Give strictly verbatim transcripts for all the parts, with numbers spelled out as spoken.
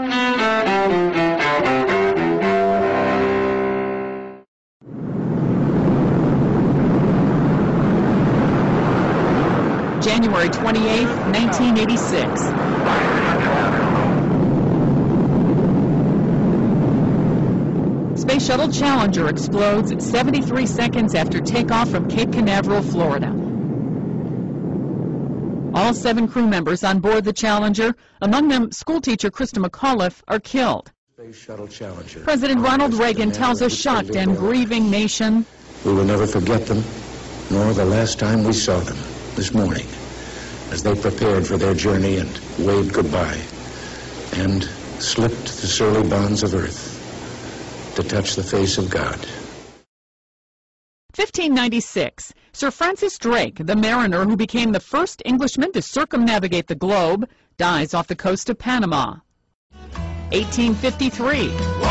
January twenty-eighth, nineteen eighty-six. Space Shuttle Challenger explodes seventy-three seconds after takeoff from Cape Canaveral, Florida. All seven crew members on board the Challenger, among them schoolteacher Krista McAuliffe, are killed. Space Shuttle Challenger. President Ronald Reagan tells a shocked and grieving nation, "We will never forget them, nor the last time we saw them this morning, as they prepared for their journey and waved goodbye, and slipped the surly bonds of earth to touch the face of God." fifteen ninety-six. Sir Francis Drake, the mariner who became the first Englishman to circumnavigate the globe, dies off the coast of Panama. eighteen fifty-three.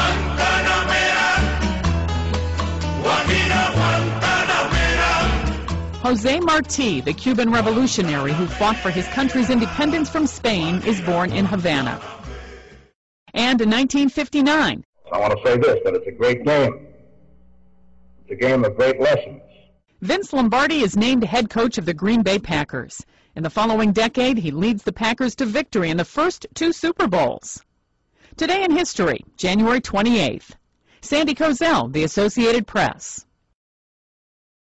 Jose Marti, the Cuban revolutionary who fought for his country's independence from Spain, is born in Havana. And in nineteen fifty-nine. I want to say this, that it's a great game. It's a game of great lessons. Vince Lombardi is named head coach of the Green Bay Packers. In the following decade, he leads the Packers to victory in the first two Super Bowls. Today in history, January twenty-eighth. Sandy Kozel, The Associated Press.